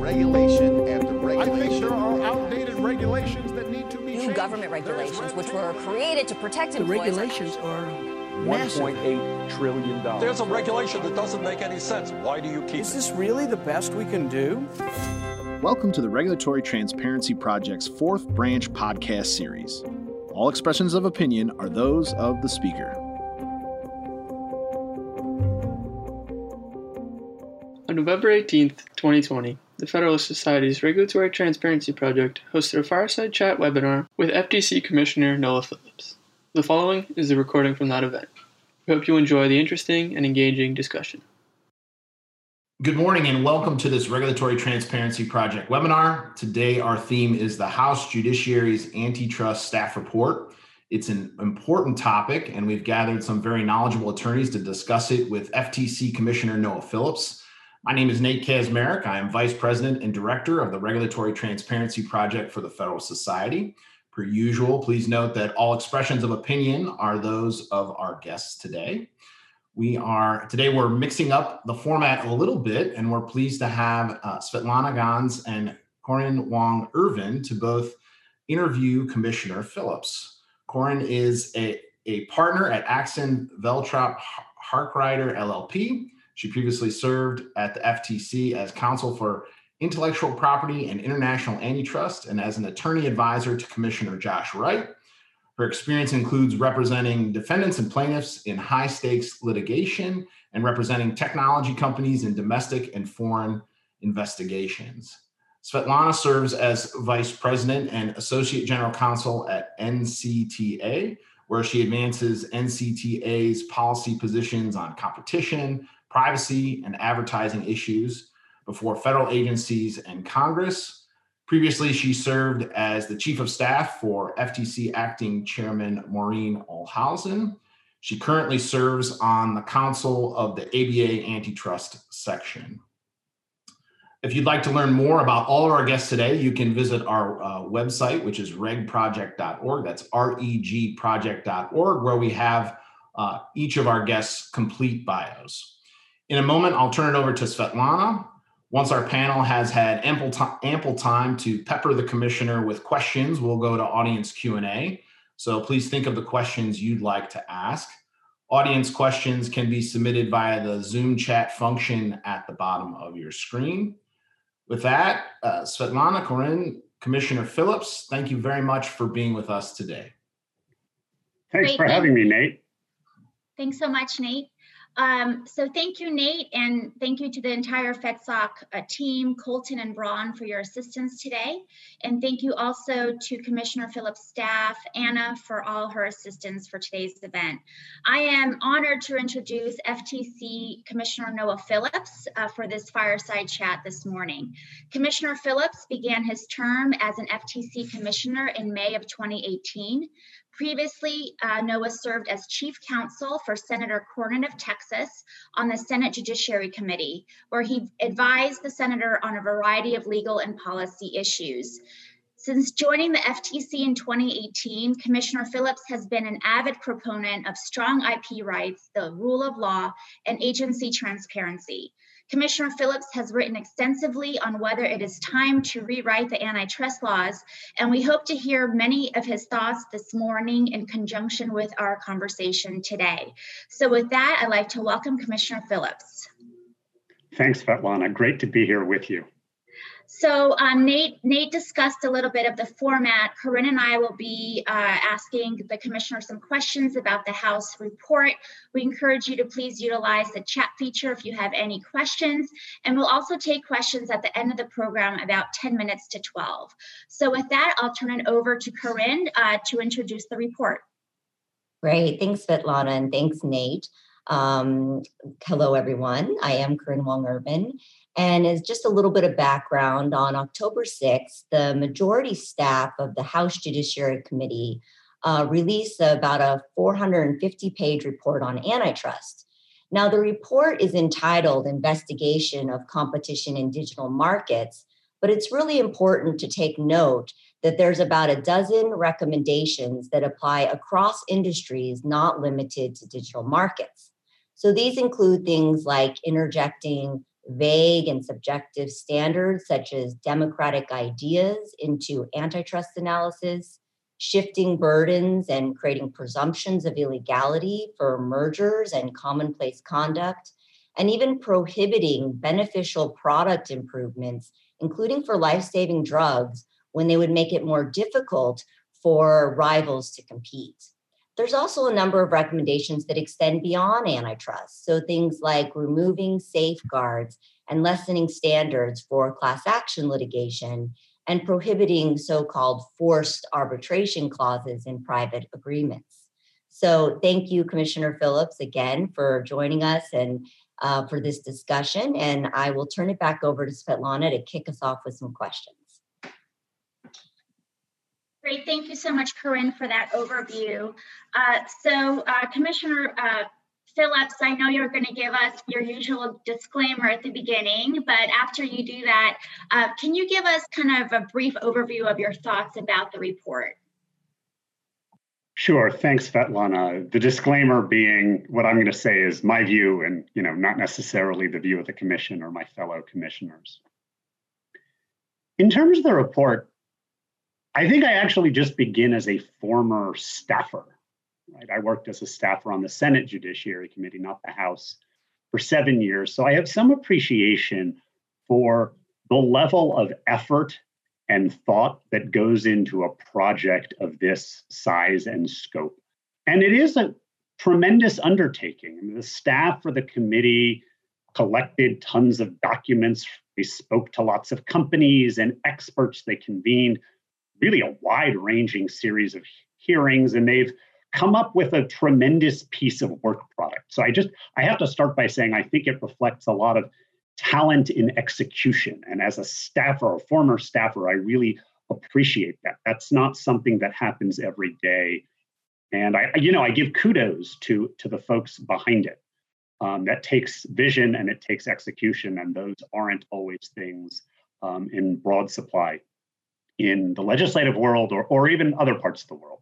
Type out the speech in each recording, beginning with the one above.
regulation after regulation. I think there are outdated regulations that need to be changed. New government regulations, which were created to protect employees. The regulations are $1.8 trillion. There's a regulation that doesn't make any sense. Why do you keep it? Is this really the best we can do? Welcome to the Regulatory Transparency Project's fourth branch podcast series. All expressions of opinion are those of the speaker. On November 18th, 2020, the Federalist Society's Regulatory Transparency Project hosted a fireside chat webinar with FTC Commissioner Noah Phillips. The following is a recording from that event. We hope you enjoy the interesting and engaging discussion. Good morning and welcome to this Regulatory Transparency Project webinar. Today our theme is the House Judiciary's Antitrust Staff Report. It's an important topic and we've gathered some very knowledgeable attorneys to discuss it with FTC Commissioner Noah Phillips. My name is Nate Kazmarek. I am Vice President and Director of the Regulatory Transparency Project for the Federal Society. Per usual, please note that all expressions of opinion are those of our guests today. Today we're mixing up the format a little bit, and we're pleased to have Svetlana Gans and Corinne Wong-Ervin to both interview Commissioner Phillips. Corinne is a partner at Axon Veltrop Harkrider LLP. She previously served at the FTC as counsel for intellectual property and international antitrust and as an attorney advisor to Commissioner Josh Wright. Her experience includes representing defendants and plaintiffs in high-stakes litigation and representing technology companies in domestic and foreign investigations. Svetlana serves as Vice President and Associate General Counsel at NCTA, where she advances NCTA's policy positions on competition, privacy, and advertising issues before federal agencies and Congress. Previously, she served as the Chief of Staff for FTC Acting Chairman Maureen Olhausen. She currently serves on the Council of the ABA Antitrust Section. If you'd like to learn more about all of our guests today, you can visit our website, which is regproject.org. That's regproject.org, where we have each of our guests' complete bios. In a moment, I'll turn it over to Svetlana. Once our panel has had ample time to pepper the commissioner with questions, we'll go to audience Q&A. So please think of the questions you'd like to ask. Audience questions can be submitted via the Zoom chat function at the bottom of your screen. With that, Svetlana, Corinne, Commissioner Phillips, thank you very much for being with us today. Thanks for having me, Nate. Thanks so much, Nate. So thank you, Nate, and thank you to the entire FedSoc team, Colton and Braun, for your assistance today. And thank you also to Commissioner Phillips' staff, Anna, for all her assistance for today's event. I am honored to introduce FTC Commissioner Noah Phillips for this fireside chat this morning. Commissioner Phillips began his term as an FTC Commissioner in May of 2018. Previously, Noah served as chief counsel for Senator Cornyn of Texas on the Senate Judiciary Committee, where he advised the senator on a variety of legal and policy issues. Since joining the FTC in 2018, Commissioner Phillips has been an avid proponent of strong IP rights, the rule of law, and agency transparency. Commissioner Phillips has written extensively on whether it is time to rewrite the antitrust laws, and we hope to hear many of his thoughts this morning in conjunction with our conversation today. So with that, I'd like to welcome Commissioner Phillips. Thanks, Svetlana. Great to be here with you. So Nate discussed a little bit of the format. Corinne and I will be asking the commissioner some questions about the House report. We encourage you to please utilize the chat feature if you have any questions. And we'll also take questions at the end of the program about 10 minutes to 12. So with that, I'll turn it over to Corinne to introduce the report. Great. Thanks, Svetlana, and thanks, Nate. Hello, everyone. I am Corinne Wong-Ervin. And as just a little bit of background, on October 6th, the majority staff of the House Judiciary Committee released about a 450-page report on antitrust. Now, the report is entitled Investigation of Competition in Digital Markets, but it's really important to take note that there's about a dozen recommendations that apply across industries, not limited to digital markets. So these include things like interjecting vague and subjective standards such as democratic ideas into antitrust analysis, shifting burdens and creating presumptions of illegality for mergers and commonplace conduct, and even prohibiting beneficial product improvements, including for life-saving drugs, when they would make it more difficult for rivals to compete. There's also a number of recommendations that extend beyond antitrust. So things like removing safeguards and lessening standards for class action litigation and prohibiting so-called forced arbitration clauses in private agreements. So thank you, Commissioner Phillips, again for joining us and for this discussion. And I will turn it back over to Svetlana to kick us off with some questions. Great, thank you so much, Corinne, for that overview. Commissioner Phillips, I know you're going to give us your usual disclaimer at the beginning, but after you do that, can you give us kind of a brief overview of your thoughts about the report? Sure, thanks, Svetlana. The disclaimer being what I'm going to say is my view and not necessarily the view of the commission or my fellow commissioners. In terms of the report, I think I actually just begin as a former staffer. Right? I worked as a staffer on the Senate Judiciary Committee, not the House, for 7 years. So I have some appreciation for the level of effort and thought that goes into a project of this size and scope. And it is a tremendous undertaking. I mean, the staff for the committee collected tons of documents. They spoke to lots of companies and experts. They convened really a wide-ranging series of hearings, and they've come up with a tremendous piece of work product. So I have to start by saying I think it reflects a lot of talent in execution. And as a staffer, a former staffer, I really appreciate that. That's not something that happens every day. And I give kudos to the folks behind it. That takes vision and it takes execution, and those aren't always things in broad supply in the legislative world or even other parts of the world.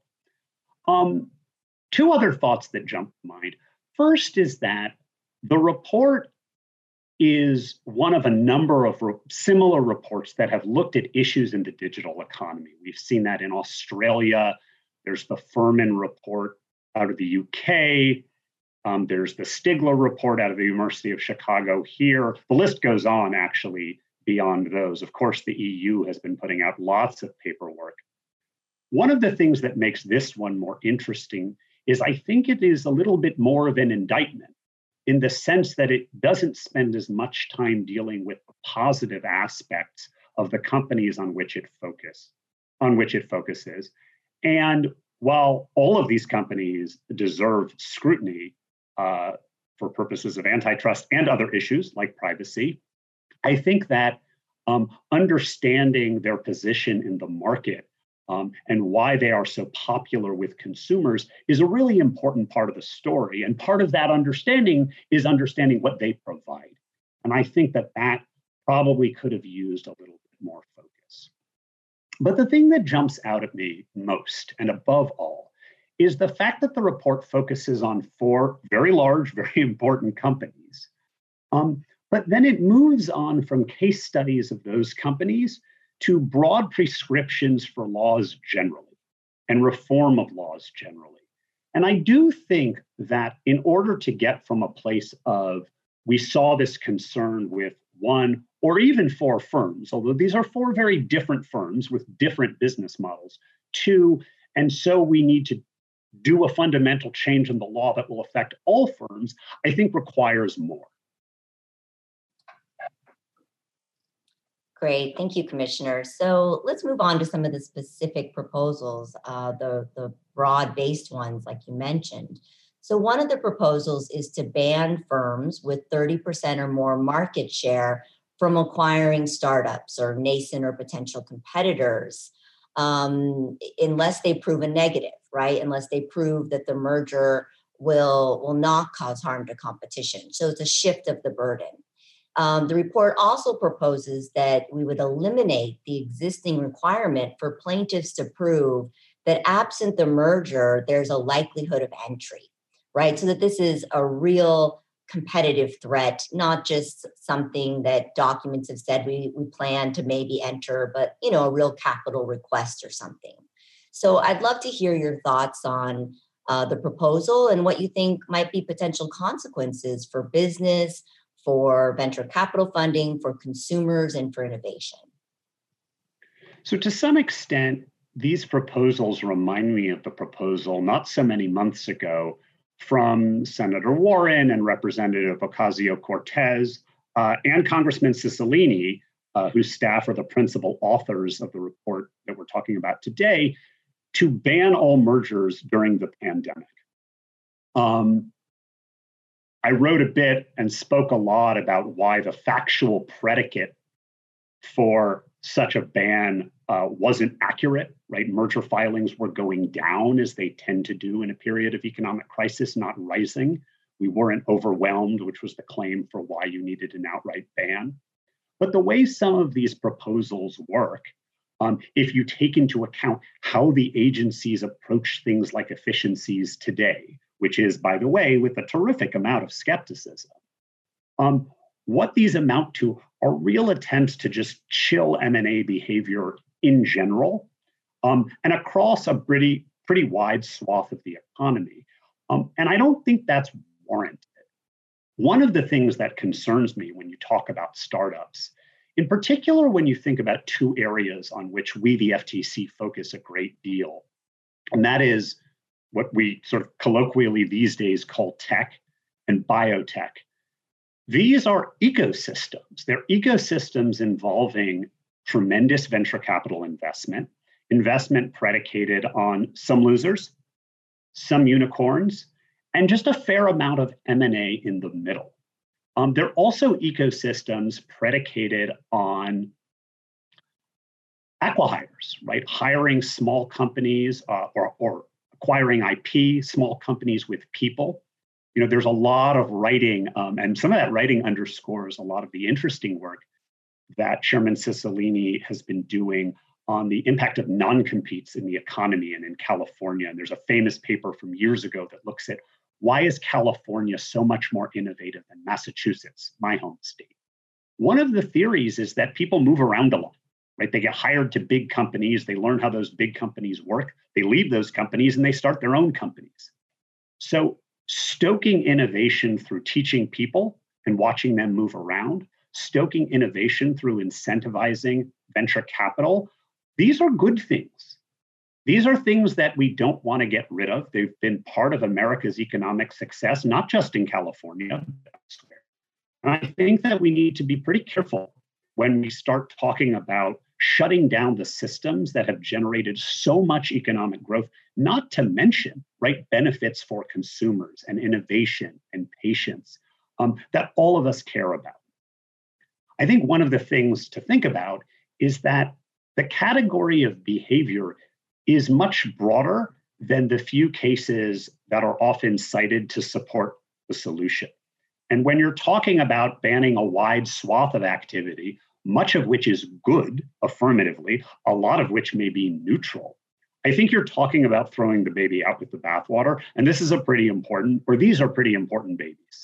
Two other thoughts that jump to mind. First is that the report is one of a number of similar reports that have looked at issues in the digital economy. We've seen that in Australia. There's the Furman report out of the UK. There's the Stigler report out of the University of Chicago here. The list goes on, actually, beyond those. Of course, the EU has been putting out lots of paperwork. One of the things that makes this one more interesting is I think it is a little bit more of an indictment in the sense that it doesn't spend as much time dealing with the positive aspects of the companies on which it focuses. And while all of these companies deserve scrutiny for purposes of antitrust and other issues like privacy, I think that understanding their position in the market and why they are so popular with consumers is a really important part of the story. And part of that understanding is understanding what they provide. And I think that probably could have used a little bit more focus. But the thing that jumps out at me most and above all is the fact that the report focuses on 4 very large, very important companies. But then it moves on from case studies of those companies to broad prescriptions for laws generally and reform of laws generally. And I do think that in order to get from a place of we saw this concern with 1 or even 4 firms, although these are 4 very different firms with different business models, 2, and so we need to do a fundamental change in the law that will affect all firms, I think requires more. Great, thank you, Commissioner. So let's move on to some of the specific proposals, the broad-based ones like you mentioned. So one of the proposals is to ban firms with 30% or more market share from acquiring startups or nascent or potential competitors unless they prove a negative, right? Unless they prove that the merger will not cause harm to competition. So it's a shift of the burden. The report also proposes that we would eliminate the existing requirement for plaintiffs to prove that absent the merger, there's a likelihood of entry, right? So that this is a real competitive threat, not just something that documents have said we plan to maybe enter, but, a real capital request or something. So I'd love to hear your thoughts on the proposal and what you think might be potential consequences for business, for venture capital funding, for consumers, and for innovation. So to some extent, these proposals remind me of the proposal not so many months ago from Senator Warren and Representative Ocasio-Cortez and Congressman Cicilline, whose staff are the principal authors of the report that we're talking about today, to ban all mergers during the pandemic. I wrote a bit and spoke a lot about why the factual predicate for such a ban wasn't accurate, right? Merger filings were going down as they tend to do in a period of economic crisis, not rising. We weren't overwhelmed, which was the claim for why you needed an outright ban. But the way some of these proposals work, if you take into account how the agencies approach things like efficiencies today, which is, by the way, with a terrific amount of skepticism, what these amount to are real attempts to just chill M&A behavior in general and across a pretty wide swath of the economy. And I don't think that's warranted. One of the things that concerns me when you talk about startups, in particular when you think about two areas on which we, the FTC, focus a great deal, and that is what we sort of colloquially these days call tech and biotech. These are ecosystems. They're ecosystems involving tremendous venture capital investment predicated on some losers, some unicorns, and just a fair amount of M&A in the middle. They're also ecosystems predicated on acqui-hires, right? Hiring small companies or acquiring IP, small companies with people. There's a lot of writing, and some of that writing underscores a lot of the interesting work that Chairman Cicilline has been doing on the impact of non-competes in the economy and in California. And there's a famous paper from years ago that looks at why is California so much more innovative than Massachusetts, my home state. One of the theories is that people move around a lot, right? They get hired to big companies, they learn how those big companies work, they leave those companies and they start their own companies. So stoking innovation through teaching people and watching them move around, stoking innovation through incentivizing venture capital, these are good things. These are things that we don't want to get rid of. They've been part of America's economic success, not just in California, but elsewhere. And I think that we need to be pretty careful when we start talking about shutting down the systems that have generated so much economic growth, not to mention, right, benefits for consumers and innovation and patients that all of us care about. I think one of the things to think about is that the category of behavior is much broader than the few cases that are often cited to support the solution. And when you're talking about banning a wide swath of activity, much of which is good affirmatively, a lot of which may be neutral, I think you're talking about throwing the baby out with the bathwater. And this is these are pretty important babies.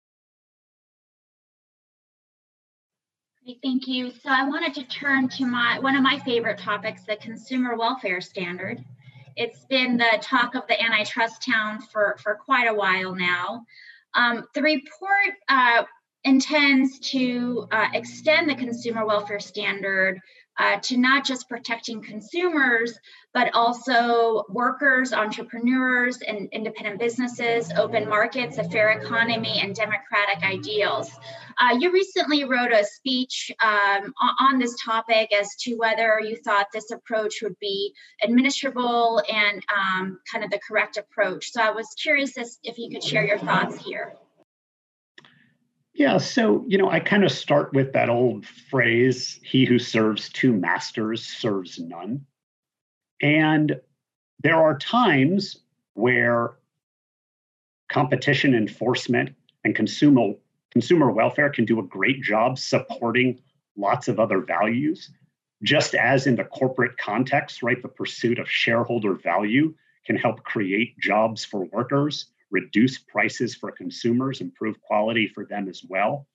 Great, thank you. So I wanted to turn to one of my favorite topics, the consumer welfare standard. It's been the talk of the antitrust town for quite a while now. The report intends to extend the consumer welfare standard to not just protecting consumers, but also workers, entrepreneurs, and independent businesses, open markets, a fair economy, and democratic ideals. You recently wrote a speech on this topic as to whether you thought this approach would be administrable and kind of the correct approach. So I was curious if you could share your thoughts here. Yeah, so, I kind of start with that old phrase, he who serves two masters serves none. And there are times where competition enforcement and consumer welfare can do a great job supporting lots of other values, just as in the corporate context, right? The pursuit of shareholder value can help create jobs for workers, reduce prices for consumers, improve quality for them as well.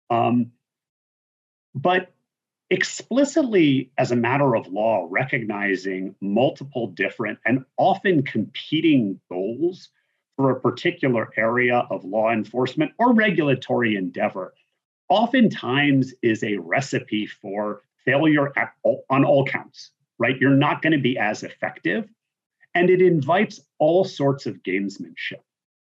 But explicitly, as a matter of law, recognizing multiple different and often competing goals for a particular area of law enforcement or regulatory endeavor oftentimes is a recipe for failure on all counts, right? You're not going to be as effective, and it invites all sorts of gamesmanship.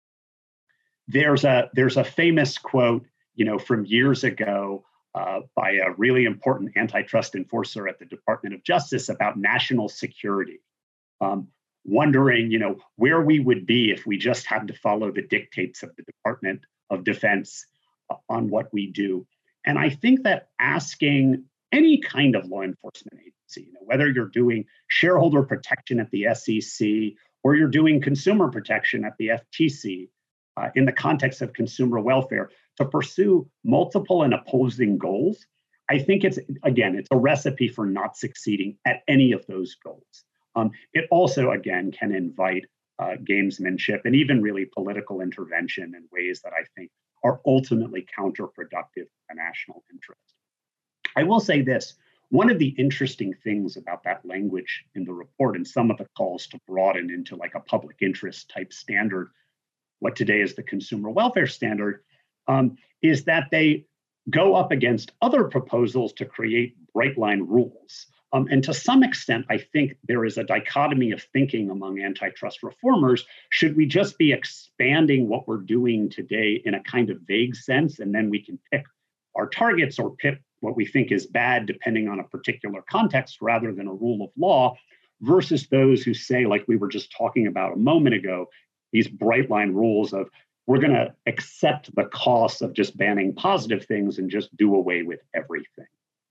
There's a famous quote, from years ago by a really important antitrust enforcer at the Department of Justice about national security, wondering, where we would be if we just had to follow the dictates of the Department of Defense on what we do. And I think that asking any kind of law enforcement agency, whether you're doing shareholder protection at the SEC or you're doing consumer protection at the FTC, in the context of consumer welfare, to pursue multiple and opposing goals, I think it's a recipe for not succeeding at any of those goals. It also, again, can invite gamesmanship and even really political intervention in ways that I think are ultimately counterproductive to the national interest. I will say this, one of the interesting things about that language in the report and some of the calls to broaden into like a public interest type standard, what today is the consumer welfare standard, is that they go up against other proposals to create bright line rules. And to some extent, I think there is a dichotomy of thinking among antitrust reformers. Should we just be expanding what we're doing today in a kind of vague sense, and then we can pick our targets or pick what we think is bad depending on a particular context rather than a rule of law, versus those who say, like we were just talking about a moment ago, these bright line rules of we're going to accept the cost of just banning positive things and just do away with everything.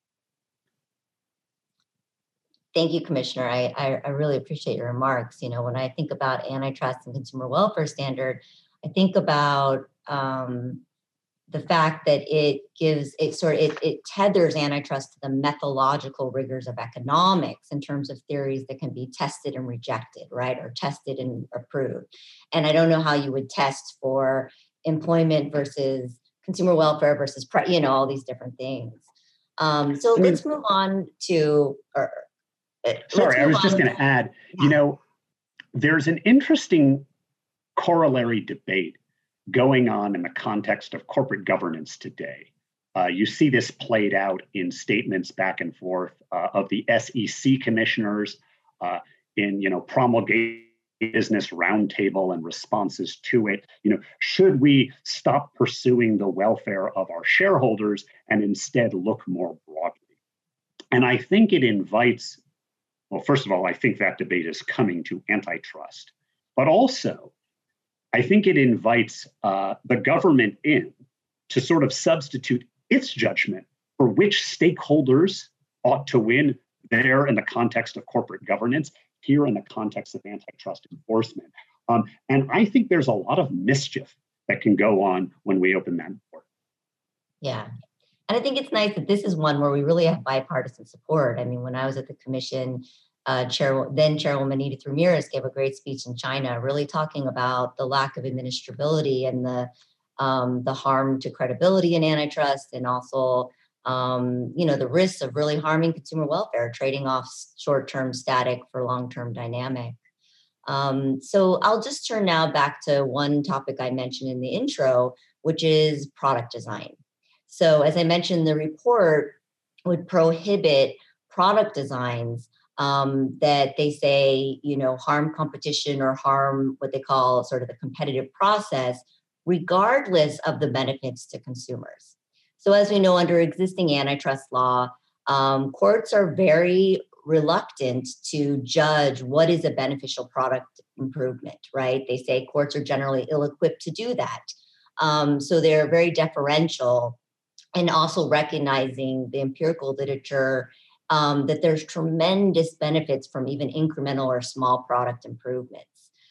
Thank you, Commissioner. I really appreciate your remarks. When I think about antitrust and consumer welfare standard, I think about the fact that it tethers antitrust to the methodological rigors of economics in terms of theories that can be tested and rejected, right? Or tested and approved. And I don't know how you would test for employment versus consumer welfare versus, all these different things. Let's move on to, sorry, I was just going to add, there's an interesting corollary debate going on in the context of corporate governance today. You see this played out in statements back and forth of the SEC commissioners in promulgating business roundtable and responses to it. Should we stop pursuing the welfare of our shareholders and instead look more broadly? And I think it invites, well, first of all, I think that debate is coming to antitrust, but also I think it invites the government in to sort of substitute its judgment for which stakeholders ought to win there in the context of corporate governance, here in the context of antitrust enforcement. And I think there's a lot of mischief that can go on when we open that door. Yeah. And I think it's nice that this is one where we really have bipartisan support. I mean, when I was at the commission, Chairwoman Edith Ramirez gave a great speech in China, really talking about the lack of administrability and the harm to credibility in antitrust, and also the risks of really harming consumer welfare, trading off short-term static for long-term dynamic. So I'll just turn now back to one topic I mentioned in the intro, which is product design. So as I mentioned, the report would prohibit product designs that they say, harm competition or harm what they call sort of the competitive process, regardless of the benefits to consumers. So as we know, under existing antitrust law, courts are very reluctant to judge what is a beneficial product improvement, right? They say courts are generally ill-equipped to do that. So they're very deferential, and also recognizing the empirical literature that there's tremendous benefits from even incremental or small product improvements.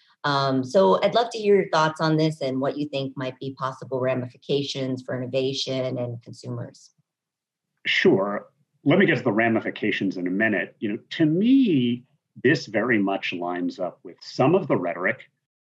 So I'd love to hear your thoughts on this and what you think might be possible ramifications for innovation and consumers. Sure. Let me get to the ramifications in a minute. To me, this very much lines up with some of the rhetoric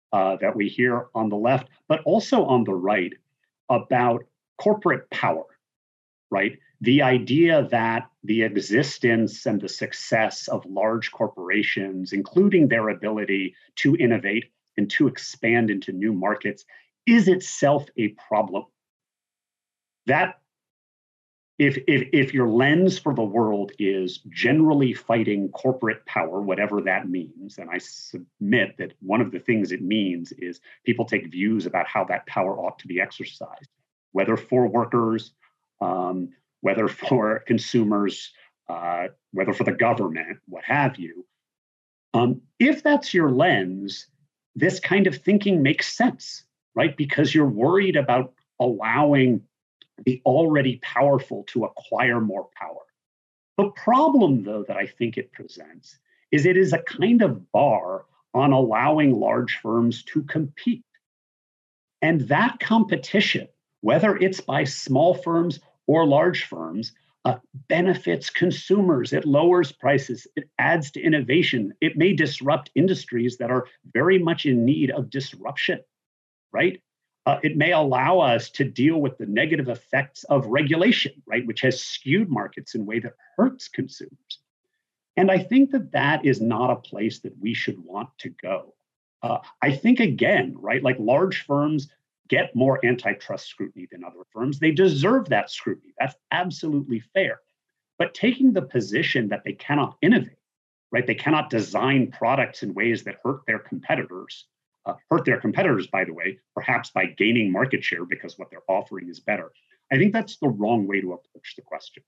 that we hear on the left, but also on the right about corporate power, right? The idea that the existence and the success of large corporations, including their ability to innovate and to expand into new markets, is itself a problem. That if your lens for the world is generally fighting corporate power, whatever that means, and I submit that one of the things it means is people take views about how that power ought to be exercised, whether for workers, whether for consumers, whether for the government, what have you. If that's your lens, this kind of thinking makes sense, right? Because you're worried about allowing the already powerful to acquire more power. The problem, though, that I think it presents is it is a kind of bar on allowing large firms to compete. And that competition, whether it's by small firms or large firms, benefits consumers. It lowers prices. It adds to innovation. It may disrupt industries that are very much in need of disruption, right? It may allow us to deal with the negative effects of regulation, right, which has skewed markets in a way that hurts consumers. And I think that that is not a place that we should want to go. I think, again, right, like large firms get more antitrust scrutiny than other firms. They deserve that scrutiny. That's absolutely fair. But taking the position that they cannot innovate, right, they cannot design products in ways that hurt their competitors, by the way, perhaps by gaining market share because what they're offering is better. I think that's the wrong way to approach the question.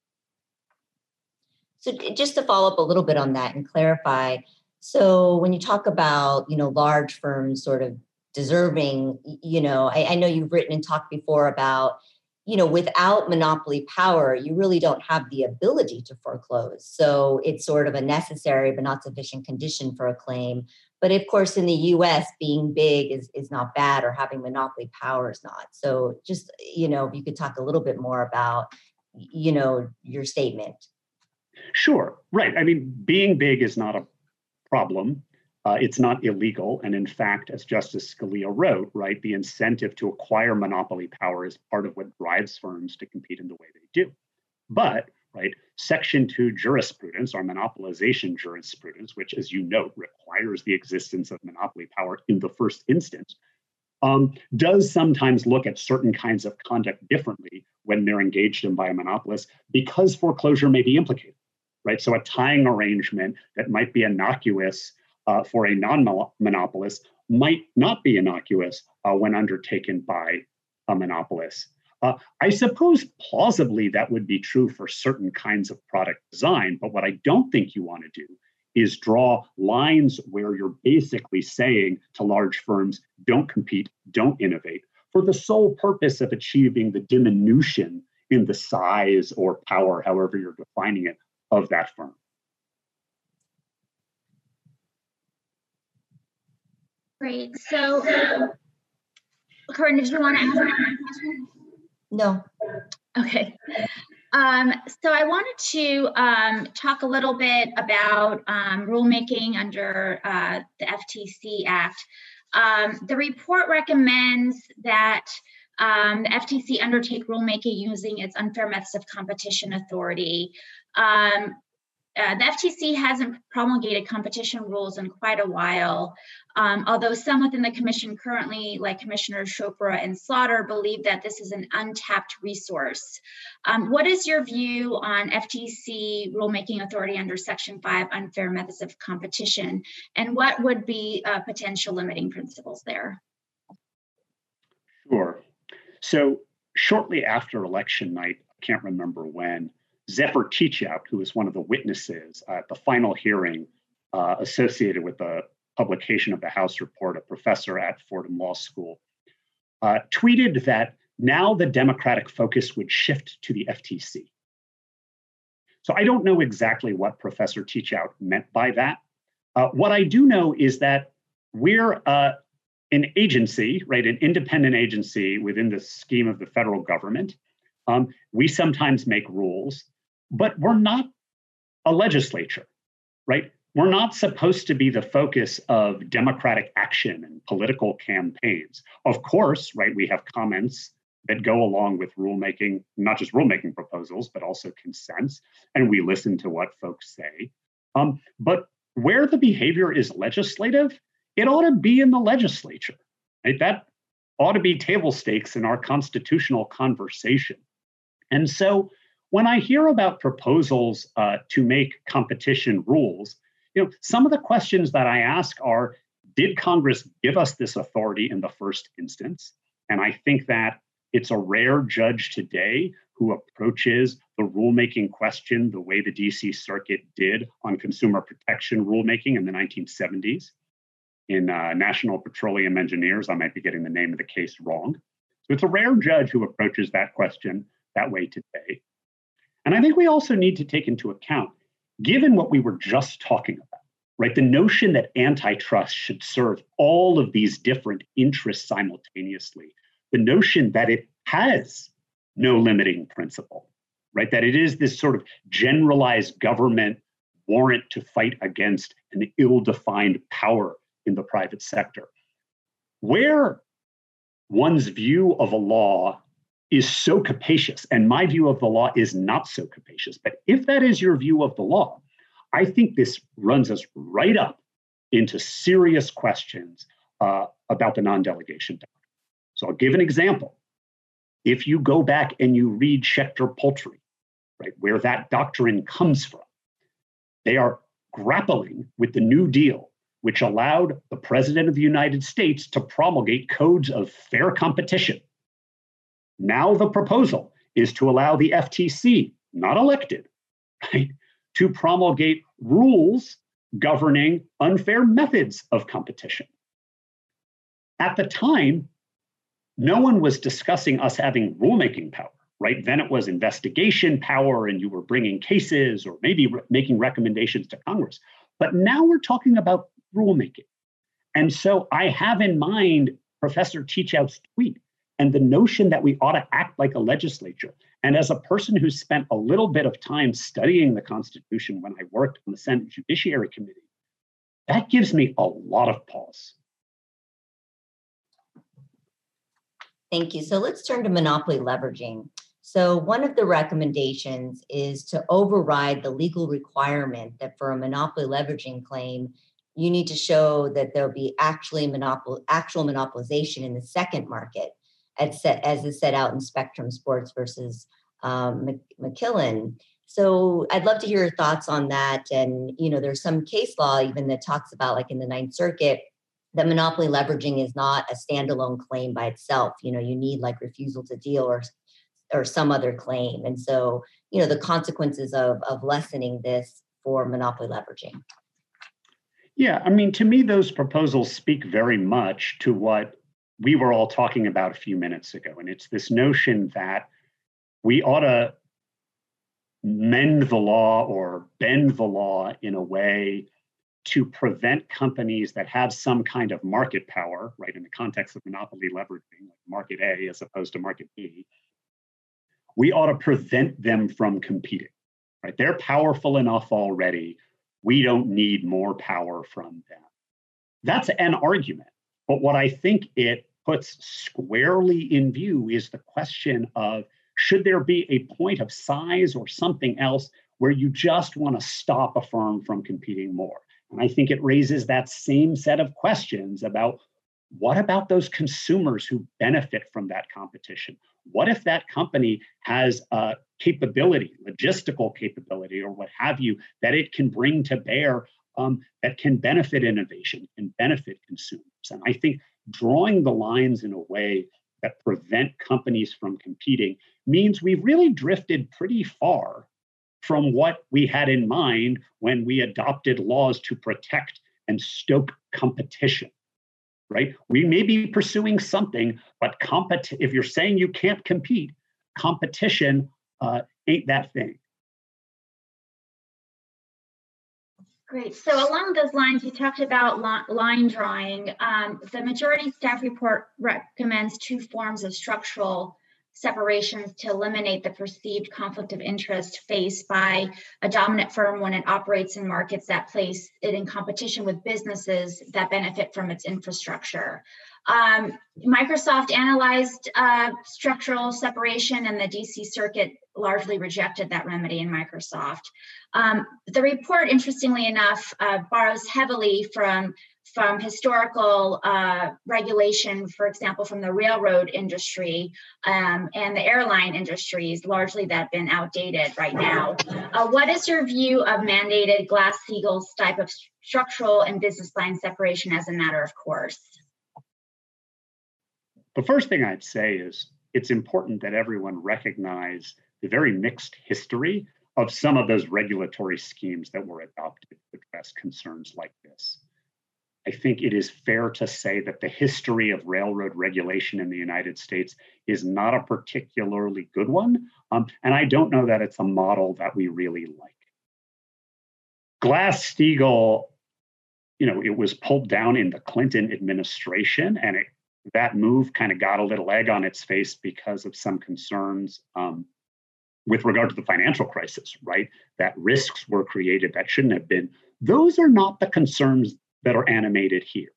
So just to follow up a little bit on that and clarify, so when you talk about, large firms sort of deserving, I know you've written and talked before about, without monopoly power, you really don't have the ability to foreclose. So it's sort of a necessary but not sufficient condition for a claim. But of course, in the US, being big is not bad, or having monopoly power is not. So just, if you could talk a little bit more about, your statement. Sure, right. I mean, being big is not a problem. It's not illegal. And in fact, as Justice Scalia wrote, right, the incentive to acquire monopoly power is part of what drives firms to compete in the way they do. But, right, Section 2 jurisprudence, or monopolization jurisprudence, which, as you note, requires the existence of monopoly power in the first instance, does sometimes look at certain kinds of conduct differently when they're engaged in by a monopolist, because foreclosure may be implicated, right? So a tying arrangement that might be innocuous for a non-monopolist might not be innocuous when undertaken by a monopolist. I suppose plausibly that would be true for certain kinds of product design, but what I don't think you want to do is draw lines where you're basically saying to large firms, don't compete, don't innovate, for the sole purpose of achieving the diminution in the size or power, however you're defining it, of that firm. Great. So, Corinne, did you want to ask another question? No. Okay. So I wanted to talk a little bit about rulemaking under the FTC Act. The report recommends that the FTC undertake rulemaking using its unfair methods of competition authority. The FTC hasn't promulgated competition rules in quite a while, although some within the commission currently, like Commissioners Chopra and Slaughter, believe that this is an untapped resource. What is your view on FTC rulemaking authority under Section 5, unfair methods of competition, and what would be potential limiting principles there? Sure. So shortly after election night, I can't remember when, Zephyr Teachout, who was one of the witnesses at the final hearing associated with the publication of the House report, a professor at Fordham Law School, tweeted that now the Democratic focus would shift to the FTC. So I don't know exactly what Professor Teachout meant by that. What I do know is that we're an agency, right, an independent agency within the scheme of the federal government. We sometimes make rules, but we're not a legislature, right? we're not supposed to be the focus of democratic action and political campaigns. Of course, right, we have comments that go along with rulemaking, not just rulemaking proposals, but also consents, and we listen to what folks say. But where the behavior is legislative, it ought to be in the legislature, right? That ought to be table stakes in our constitutional conversation. And so when I hear about proposals to make competition rules, some of the questions that I ask are, did Congress give us this authority in the first instance? And I think that it's a rare judge today who approaches the rulemaking question the way the DC Circuit did on consumer protection rulemaking in the 1970s. In National Petroleum Engineers, I might be getting the name of the case wrong. So it's a rare judge who approaches that question that way today. And I think we also need to take into account, given what we were just talking about, right? The notion that antitrust should serve all of these different interests simultaneously, the notion that it has no limiting principle, right? That it is this sort of generalized government warrant to fight against an ill-defined power in the private sector. Where one's view of a law is so capacious, and my view of the law is not so capacious, but if that is your view of the law, I think this runs us right up into serious questions about the non-delegation doctrine. So I'll give an example. If you go back and you read Schechter Poultry, right, where that doctrine comes from, they are grappling with the New Deal, which allowed the President of the United States to promulgate codes of fair competition. Now the proposal is to allow the FTC, not elected, right, to promulgate rules governing unfair methods of competition. At the time, no one was discussing us having rulemaking power, right? Then it was investigation power and you were bringing cases or maybe making recommendations to Congress. But now we're talking about rulemaking. And so I have in mind Professor Teachout's tweet and the notion that we ought to act like a legislature. And as a person who spent a little bit of time studying the Constitution when I worked on the Senate Judiciary Committee, that gives me a lot of pause. Thank you. So let's turn to monopoly leveraging. So one of the recommendations is to override the legal requirement that for a monopoly leveraging claim, you need to show that there'll be actual monopolization in the second market, as is set out in Spectrum Sports versus McKillen. So I'd love to hear your thoughts on that. And, there's some case law even that talks about, like in the Ninth Circuit, that monopoly leveraging is not a standalone claim by itself. You need like refusal to deal or some other claim. And so, the consequences of lessening this for monopoly leveraging. Yeah, to me, those proposals speak very much to what we were all talking about a few minutes ago. And it's this notion that we ought to mend the law or bend the law in a way to prevent companies that have some kind of market power, right, in the context of monopoly leveraging, like market A as opposed to market B, we ought to prevent them from competing, right? They're powerful enough already. We don't need more power from them. That's an argument. But what I think it puts squarely in view is the question of, should there be a point of size or something else where you just want to stop a firm from competing more? And I think it raises that same set of questions about, what about those consumers who benefit from that competition? What if that company has a capability, logistical capability, or what have you, that it can bring to bear that can benefit innovation and benefit consumers? And I think drawing the lines in a way that prevent companies from competing means we've really drifted pretty far from what we had in mind when we adopted laws to protect and stoke competition, right? We may be pursuing something, but if you're saying you can't compete, competition ain't that thing. Great. So along those lines, you talked about line drawing. The majority staff report recommends two forms of structural separations to eliminate the perceived conflict of interest faced by a dominant firm when it operates in markets that place it in competition with businesses that benefit from its infrastructure. Microsoft analyzed structural separation, and the DC Circuit largely rejected that remedy in Microsoft. The report, interestingly enough, borrows heavily from historical regulation, for example, from the railroad industry and the airline industries, largely that have been outdated right now. What is your view of mandated Glass-Steagall type of structural and business line separation as a matter of course? The first thing I'd say is it's important that everyone recognize the very mixed history of some of those regulatory schemes that were adopted to address concerns like this. I think it is fair to say that the history of railroad regulation in the United States is not a particularly good one, and I don't know that it's a model that we really like. Glass-Steagall, it was pulled down in the Clinton administration, and that move kind of got a little egg on its face because of some concerns with regard to the financial crisis, right? That risks were created that shouldn't have been. Those are not the concerns that are animated here.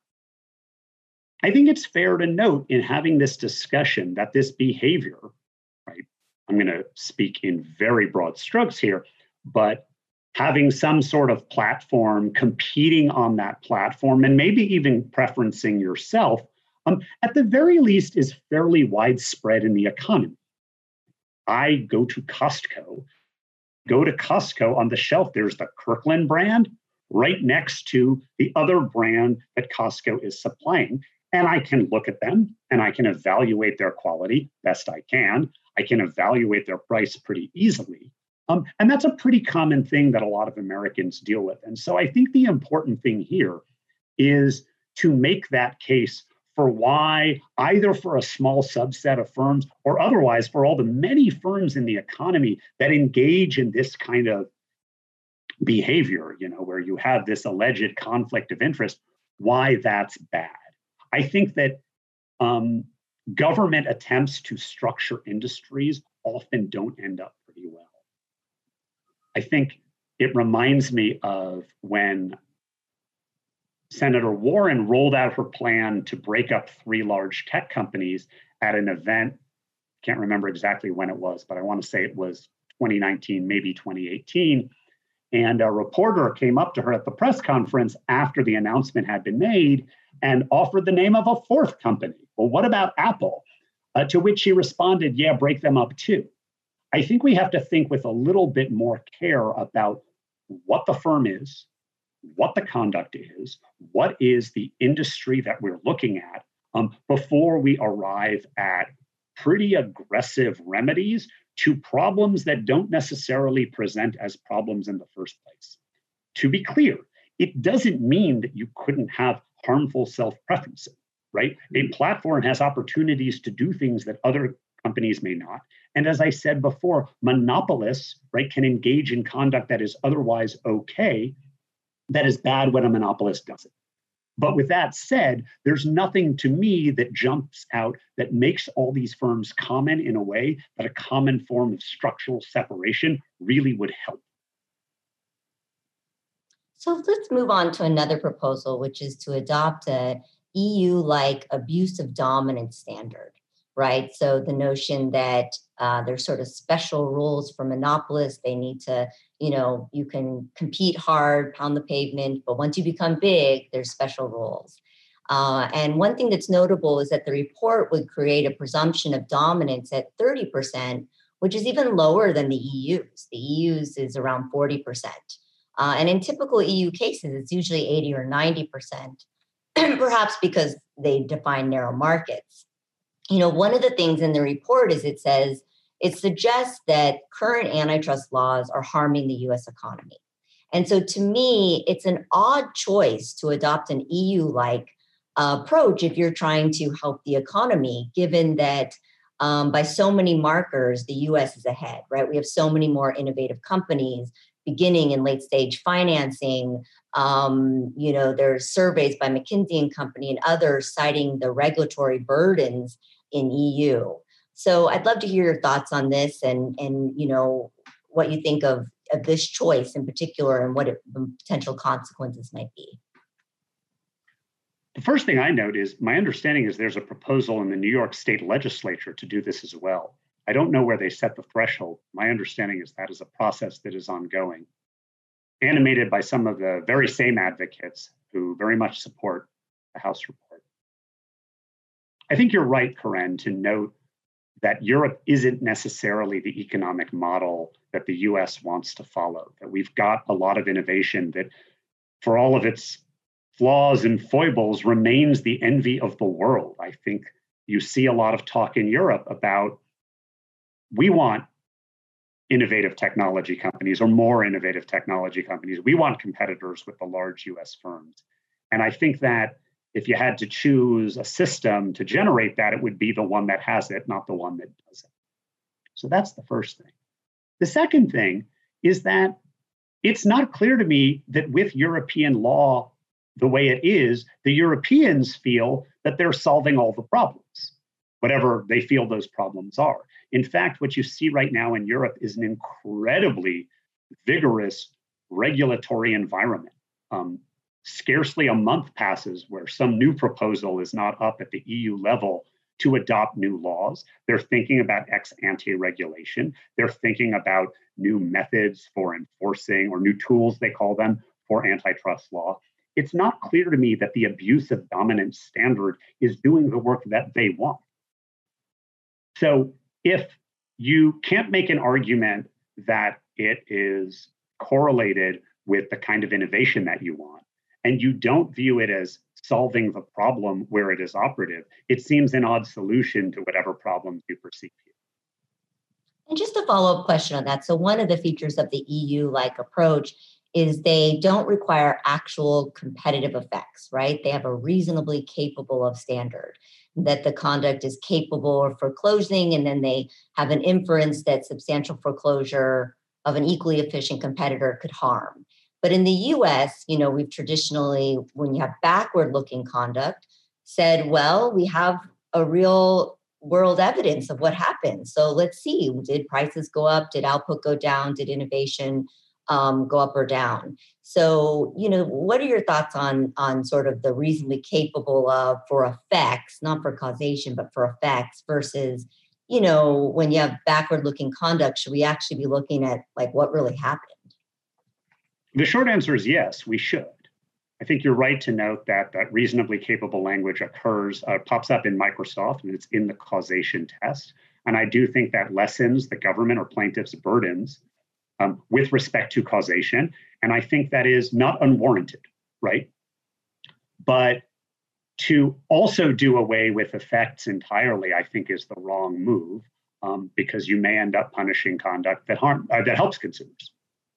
I think it's fair to note in having this discussion that this behavior, right? I'm going to speak in very broad strokes here, but having some sort of platform, competing on that platform, and maybe even preferencing yourself, at the very least is fairly widespread in the economy. I go to Costco on the shelf, there's the Kirkland brand right next to the other brand that Costco is supplying. And I can look at them and I can evaluate their quality best I can. I can evaluate their price pretty easily. And that's a pretty common thing that a lot of Americans deal with. And so I think the important thing here is to make that case for why, either for a small subset of firms or otherwise for all the many firms in the economy that engage in this kind of behavior, where you have this alleged conflict of interest, why that's bad. I think that government attempts to structure industries often don't end up pretty well. I think it reminds me of when Senator Warren rolled out her plan to break up 3 large tech companies at an event. Can't remember exactly when it was, but I want to say it was 2019, maybe 2018. And a reporter came up to her at the press conference after the announcement had been made and offered the name of a 4th company. Well, what about Apple? To which she responded, yeah, break them up too. I think we have to think with a little bit more care about what the firm is, what the conduct is, what is the industry that we're looking at before we arrive at pretty aggressive remedies to problems that don't necessarily present as problems in the first place. To be clear, it doesn't mean that you couldn't have harmful self-preferencing, right? A platform has opportunities to do things that other companies may not. And as I said before, monopolists, right, can engage in conduct that is otherwise okay, that is bad when a monopolist does it. But with that said, there's nothing to me that jumps out that makes all these firms common in a way that a common form of structural separation really would help. So let's move on to another proposal, which is to adopt a EU-like abuse of dominance standard, right? So the notion that there's sort of special rules for monopolists. They need to, you can compete hard, pound the pavement, but once you become big, there's special rules. And one thing that's notable is that the report would create a presumption of dominance at 30%, which is even lower than the EU's. The EU's is around 40%. And in typical EU cases, it's usually 80 or 90%, perhaps because they define narrow markets. One of the things in the report is it suggests that current antitrust laws are harming the US economy. And so to me, it's an odd choice to adopt an EU-like approach if you're trying to help the economy, given that by so many markers, the US is ahead, right? We have so many more innovative companies beginning in late stage financing. There's surveys by McKinsey & Company and others citing the regulatory burdens in EU. So I'd love to hear your thoughts on this and what you think of this choice in particular and what the potential consequences might be. The first thing I note is my understanding is there's a proposal in the New York State legislature to do this as well. I don't know where they set the threshold. My understanding is that is a process that is ongoing, animated by some of the very same advocates who very much support the House report. I think you're right, Karen, to note that Europe isn't necessarily the economic model that the US wants to follow, that we've got a lot of innovation that, for all of its flaws and foibles, remains the envy of the world. I think you see a lot of talk in Europe about, we want innovative technology companies or more innovative technology companies. We want competitors with the large US firms. And I think that if you had to choose a system to generate that, it would be the one that has it, not the one that doesn't. So that's the first thing. The second thing is that it's not clear to me that with European law the way it is, the Europeans feel that they're solving all the problems, whatever they feel those problems are. In fact, what you see right now in Europe is an incredibly vigorous regulatory environment. Scarcely a month passes where some new proposal is not up at the EU level to adopt new laws. They're thinking about ex-ante regulation. They're thinking about new methods for enforcing, or new tools, they call them, for antitrust law. It's not clear to me that the abuse of dominance standard is doing the work that they want. So if you can't make an argument that it is correlated with the kind of innovation that you want, and you don't view it as solving the problem where it is operative, it seems an odd solution to whatever problems you perceive here. And just a follow-up question on that. So one of the features of the EU-like approach is they don't require actual competitive effects, right? They have a reasonably capable of standard, that the conduct is capable of foreclosing, and then they have an inference that substantial foreclosure of an equally efficient competitor could harm. But in the US, we've traditionally, when you have backward-looking conduct, said, well, we have a real world evidence of what happened. So let's see, did prices go up? Did output go down? Did innovation go up or down? So, what are your thoughts on sort of the reasonably capable of for effects, not for causation, but for effects versus, when you have backward-looking conduct, should we actually be looking at like what really happened? The short answer is yes, we should. I think you're right to note that that reasonably capable language pops up in Microsoft, and it's in the causation test. And I do think that lessens the government or plaintiff's burdens with respect to causation. And I think that is not unwarranted, right? But to also do away with effects entirely, I think is the wrong move, because you may end up punishing conduct that helps consumers.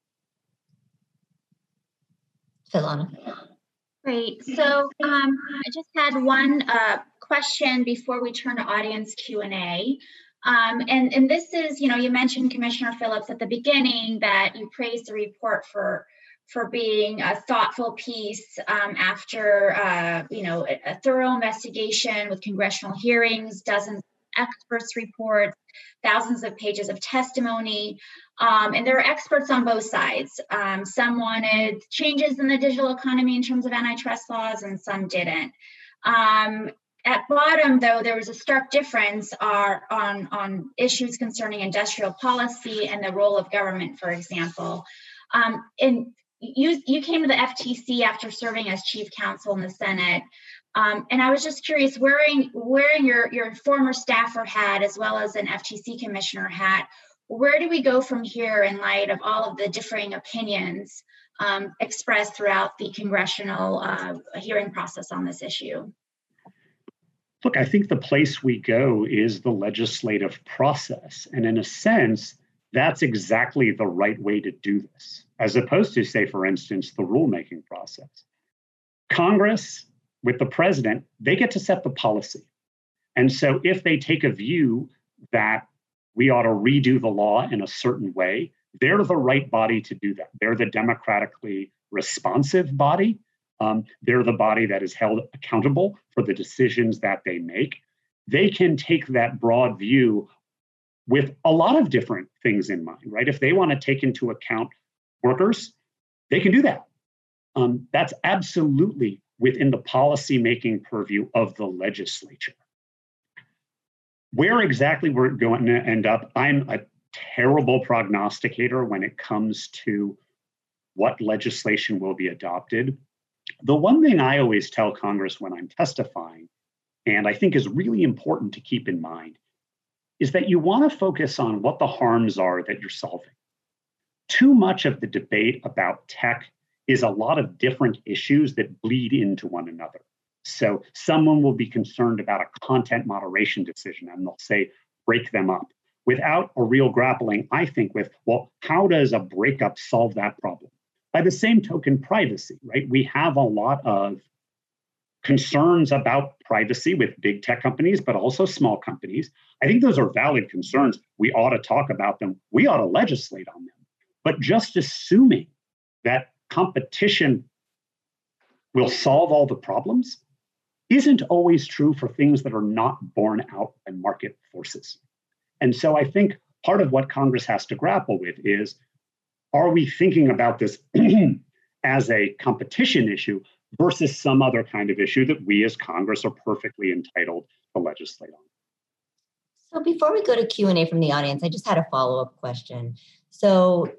Philana. Great. So I just had one question before we turn to audience Q&A. And this is, you mentioned, Commissioner Phillips, at the beginning that you praised the report for being a thoughtful piece after, a thorough investigation with congressional hearings, dozens of experts' reports, thousands of pages of testimony. And there are experts on both sides. Some wanted changes in the digital economy in terms of antitrust laws, and some didn't. At bottom, though, there was a stark difference on issues concerning industrial policy and the role of government, for example. And you came to the FTC after serving as chief counsel in the Senate. And I was just curious, wearing your former staffer hat as well as an FTC commissioner hat, where do we go from here in light of all of the differing opinions expressed throughout the congressional hearing process on this issue? Look, I think the place we go is the legislative process. And in a sense, that's exactly the right way to do this, as opposed to, say, for instance, the rulemaking process. Congress, with the president, they get to set the policy. And so if they take a view that we ought to redo the law in a certain way, they're the right body to do that. They're the democratically responsive body. They're the body that is held accountable for the decisions that they make. they can take that broad view with a lot of different things in mind, right? If they want to take into account workers, they can do that. That's absolutely within the policy-making purview of the legislature. Where exactly we're going to end up, I'm a terrible prognosticator when it comes to what legislation will be adopted. The one thing I always tell Congress when I'm testifying, and I think is really important to keep in mind, is that you want to focus on what the harms are that you're solving. Too much of the debate about tech is a lot of different issues that bleed into one another. So someone will be concerned about a content moderation decision and they'll say, break them up, without a real grappling, I think, with, well, how does a breakup solve that problem? By the same token, privacy, right? We have a lot of concerns about privacy with big tech companies, but also small companies. I think those are valid concerns. We ought to talk about them. We ought to legislate on them. But just assuming that competition will solve all the problems isn't always true for things that are not borne out by market forces. And so I think part of what Congress has to grapple with is, are we thinking about this as a competition issue versus some other kind of issue that we as Congress are perfectly entitled to legislate on? So before we go to Q&A from the audience, I just had a follow-up question. So,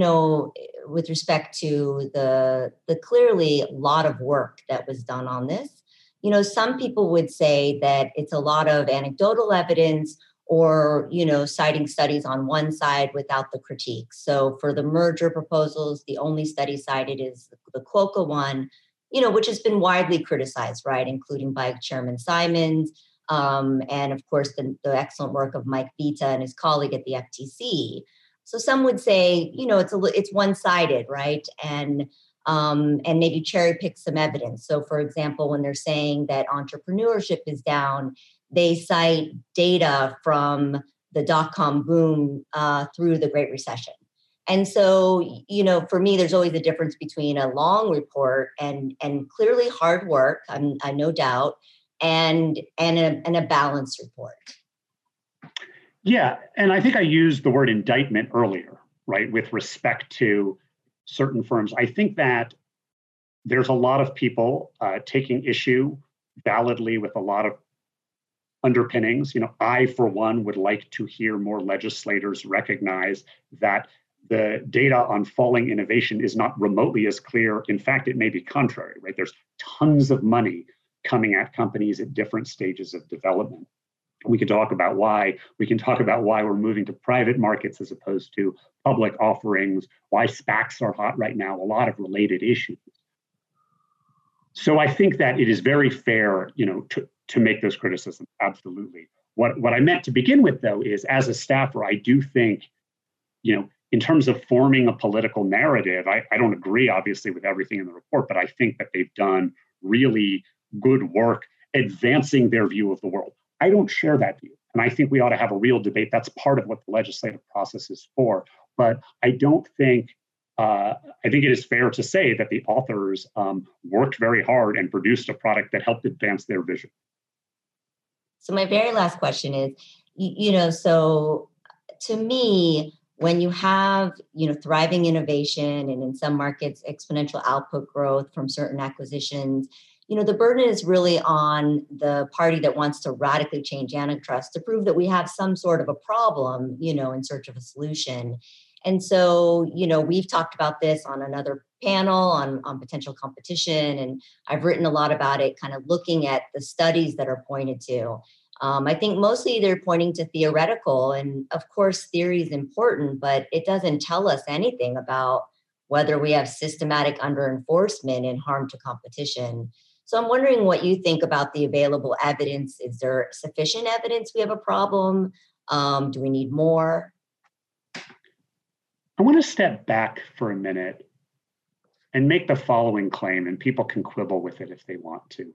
with respect to the clearly a lot of work that was done on this, some people would say that it's a lot of anecdotal evidence or, citing studies on one side without the critique. So for the merger proposals, the only study cited is the Quokka one, which has been widely criticized, right, including by Chairman Simons, and of course the excellent work of Mike Vita and his colleague at the FTC. So some would say, it's one-sided, right, and maybe cherry pick some evidence. So, for example, when they're saying that entrepreneurship is down, they cite data from the dot-com boom through the Great Recession. And so, for me, there's always a difference between a long report and clearly hard work, I no doubt, and a balanced report. Yeah, and I think I used the word indictment earlier, right, with respect to certain firms. I think that there's a lot of people taking issue validly with a lot of underpinnings. I, for one, would like to hear more legislators recognize that the data on falling innovation is not remotely as clear. In fact, it may be contrary, right? There's tons of money coming at companies at different stages of development. We can talk about why. We can talk about why we're moving to private markets as opposed to public offerings, why SPACs are hot right now, a lot of related issues. So I think that it is very fair, to make those criticisms, absolutely. What I meant to begin with, though, is as a staffer, I do think, in terms of forming a political narrative, I don't agree, obviously, with everything in the report, but I think that they've done really good work advancing their view of the world. I don't share that view. And I think we ought to have a real debate. That's part of what the legislative process is for. But I don't think, I think it is fair to say that the authors worked very hard and produced a product that helped advance their vision. So my very last question is, so to me, when you have, thriving innovation and in some markets, exponential output growth from certain acquisitions, the burden is really on the party that wants to radically change antitrust to prove that we have some sort of a problem, in search of a solution. And so, we've talked about this on another panel on potential competition, and I've written a lot about it, kind of looking at the studies that are pointed to. I think mostly they're pointing to theoretical, and of course, theory is important, but it doesn't tell us anything about whether we have systematic under-enforcement and harm to competition. So I'm wondering what you think about the available evidence. Is there sufficient evidence we have a problem? Do we need more? I want to step back for a minute and make the following claim, and people can quibble with it if they want to.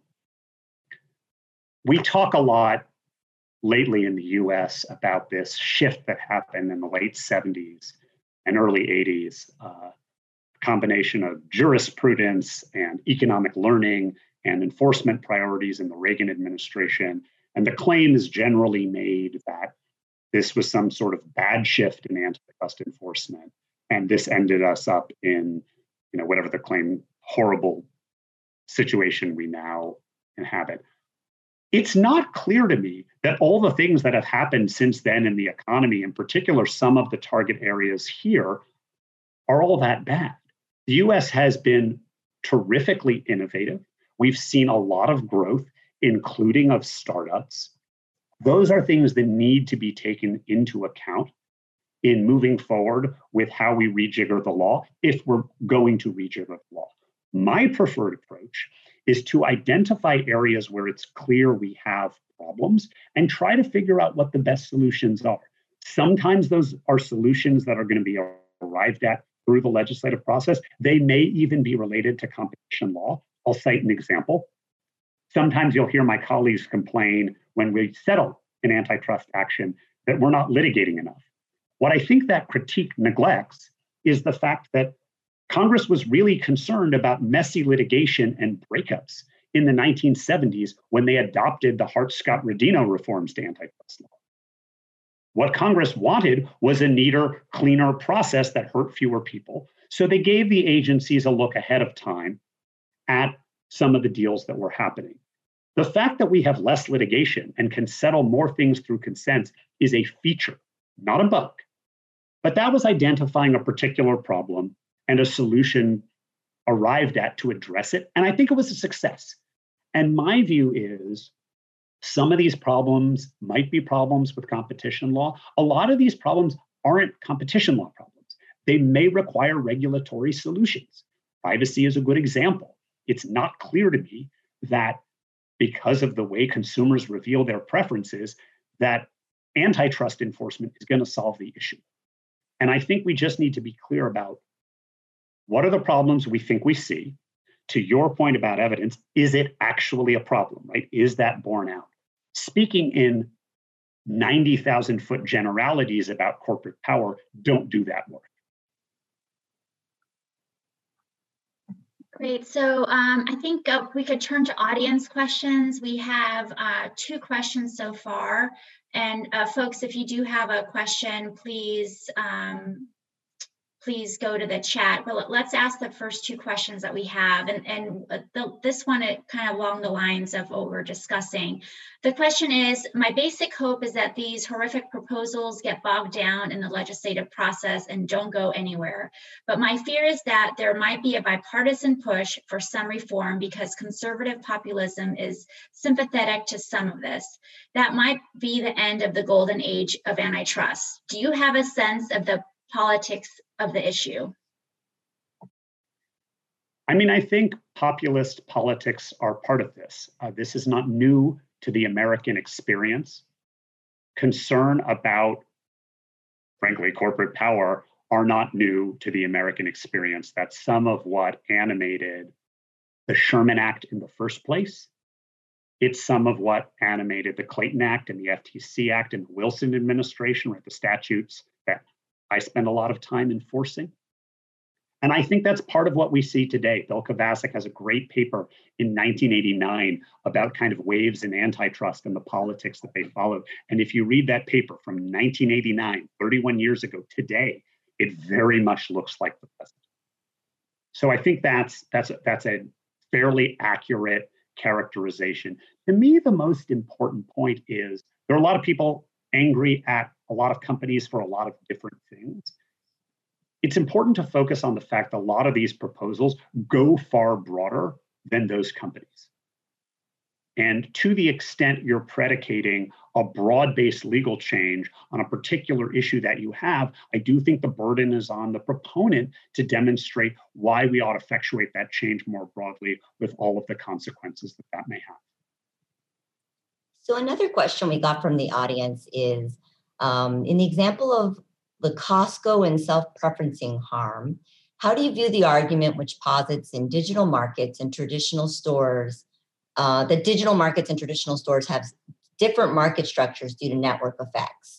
We talk a lot lately in the US about this shift that happened in the late 70s and early 80s, combination of jurisprudence and economic learning and enforcement priorities in the Reagan administration, And the claim is generally made that this was some sort of bad shift in antitrust enforcement, and this ended us up in, whatever the claim, horrible situation we now inhabit. It's not clear to me that all the things that have happened since then in the economy, in particular, some of the target areas here, are all that bad. The US has been terrifically innovative. We've seen a lot of growth, including of startups. Those are things that need to be taken into account in moving forward with how we rejigger the law, if we're going to rejigger the law. My preferred approach is to identify areas where it's clear we have problems and try to figure out what the best solutions are. Sometimes those are solutions that are going to be arrived at through the legislative process. They may even be related to competition law. I'll cite an example. Sometimes you'll hear my colleagues complain when we settle an antitrust action that we're not litigating enough. What I think that critique neglects is the fact that Congress was really concerned about messy litigation and breakups in the 1970s when they adopted the Hart-Scott-Rodino reforms to antitrust law. What Congress wanted was a neater, cleaner process that hurt fewer people. So they gave the agencies a look ahead of time at some of the deals that were happening. The fact that we have less litigation and can settle more things through consent is a feature, not a bug. But that was identifying a particular problem and a solution arrived at to address it. And I think it was a success. And my view is some of these problems might be problems with competition law. A lot of these problems aren't competition law problems. They may require regulatory solutions. Privacy is a good example. It's not clear to me that because of the way consumers reveal their preferences, that antitrust enforcement is going to solve the issue. And I think we just need to be clear about what are the problems we think we see. To your point about evidence, is it actually a problem, right? Is that borne out? Speaking in 90,000-foot generalities about corporate power don't do that work. Great. So I think we could turn to audience questions. We have 2 questions so far. And folks, if you do have a question, please go to the chat. But let's ask the first 2 questions that we have. This one, kind of along the lines of what we're discussing. The question is, my basic hope is that these horrific proposals get bogged down in the legislative process and don't go anywhere. But my fear is that there might be a bipartisan push for some reform because conservative populism is sympathetic to some of this. That might be the end of the golden age of antitrust. Do you have a sense of the politics of the issue? I mean, I think populist politics are part of this. This is not new to the American experience. Concern about, frankly, corporate power are not new to the American experience. That's some of what animated the Sherman Act in the first place. It's some of what animated the Clayton Act and the FTC Act and the Wilson administration, right? The statutes that I spend a lot of time enforcing. And I think that's part of what we see today. Bill Kovacic has a great paper in 1989 about kind of waves in antitrust and the politics that they followed. And if you read that paper from 1989, 31 years ago today, it very much looks like the present. So I think that's a fairly accurate characterization. To me, the most important point is there are a lot of people angry at a lot of companies for a lot of different things. It's important to focus on the fact that a lot of these proposals go far broader than those companies. And to the extent you're predicating a broad-based legal change on a particular issue that you have, I do think the burden is on the proponent to demonstrate why we ought to effectuate that change more broadly with all of the consequences that that may have. So another question we got from the audience is, in the example of the Costco and self-preferencing harm, how do you view the argument which posits in digital markets and traditional stores, that digital markets and traditional stores have different market structures due to network effects?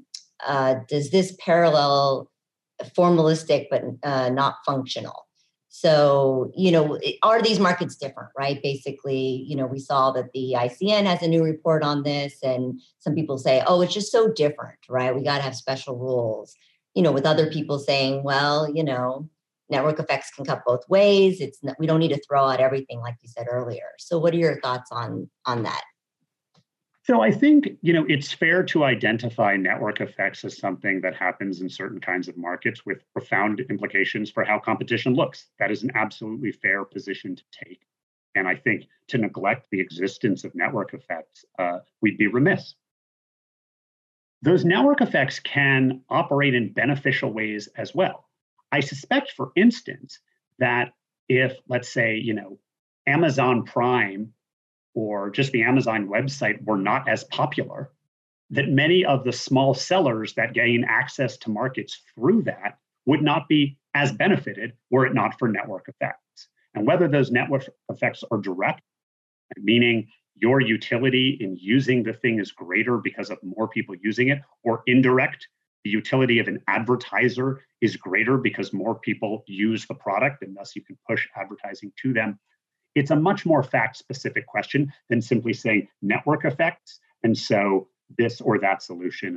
Does this parallel formalistic but not functional? So, are these markets different, right? Basically, we saw that the ICN has a new report on this, and some people say, oh, it's just so different, right? We got to have special rules, with other people saying, well, network effects can cut both ways. We don't need to throw out everything like you said earlier. So what are your thoughts on that? So I think, it's fair to identify network effects as something that happens in certain kinds of markets with profound implications for how competition looks. That is an absolutely fair position to take. And I think to neglect the existence of network effects, we'd be remiss. Those network effects can operate in beneficial ways as well. I suspect, for instance, that if, let's say, Amazon Prime or just the Amazon website were not as popular, that many of the small sellers that gain access to markets through that would not be as benefited were it not for network effects. And whether those network effects are direct, meaning your utility in using the thing is greater because of more people using it, or indirect, the utility of an advertiser is greater because more people use the product and thus you can push advertising to them. It's a much more fact-specific question than simply saying network effects, and so this or that solution.